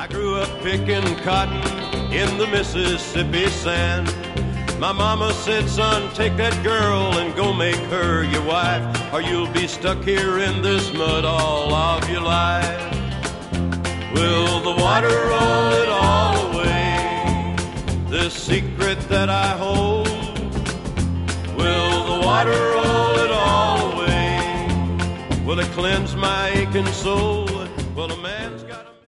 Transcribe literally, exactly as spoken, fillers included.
I grew up picking cotton in the Mississippi sand. My mama said, son, take that girl and go make her your wife, or you'll be stuck here in this mud all of your life. Will the water roll it all away, this secret that I hold? Will the water roll it all away? Will it cleanse my aching soul? Well, a man's got